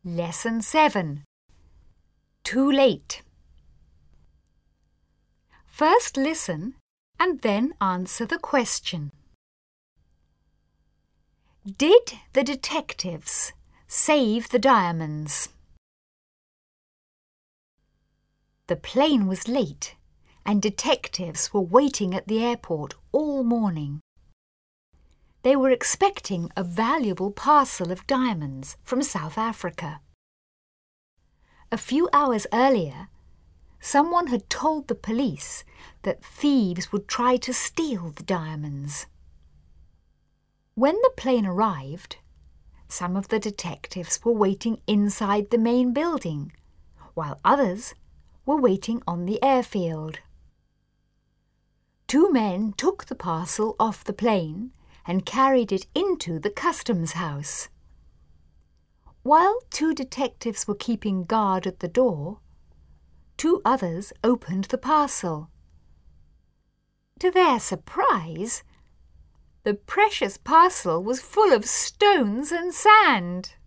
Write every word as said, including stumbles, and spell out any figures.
Lesson seven. Too late. First listen and then answer the question. Did the detectives save the diamonds? The plane was late and detectives were waiting at the airport all morning. They were expecting a valuable parcel of diamonds from South Africa. A few hours earlier, someone had told the police that thieves would try to steal the diamonds. When the plane arrived, some of the detectives were waiting inside the main building, while others were waiting on the airfield. Two men took the parcel off the plane and carried it into the customs house. While two detectives were keeping guard at the door, two others opened the parcel. To their surprise, the precious parcel was full of stones and sand.